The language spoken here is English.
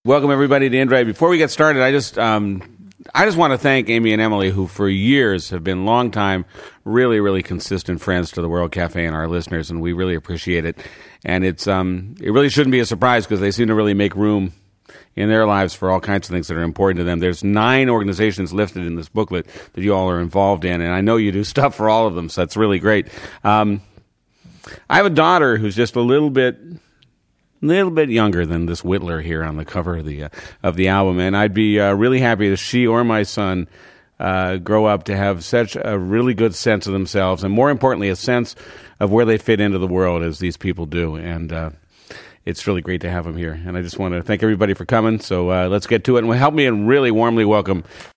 Welcome everybody to Indrive. Before we get started, I just want to thank Amy and Emily, who for years have been longtime, really consistent friends to the World Cafe and our listeners, and we really appreciate it. And it really shouldn't be a surprise because they seem to really make room in their lives for all kinds of things that are important to them. There's 9 organizations listed in this booklet that you all are involved in, and I know you do stuff for all of them, so that's really great. I have a daughter who's just a little bit younger than this Whittler here on the cover of the album, and I'd be really happy if she or my son grow up to have such a really good sense of themselves, and more importantly, a sense of where they fit into the world as these people do. And it's really great to have them here. And I just want to thank everybody for coming. So let's get to it, and help me and really warmly welcome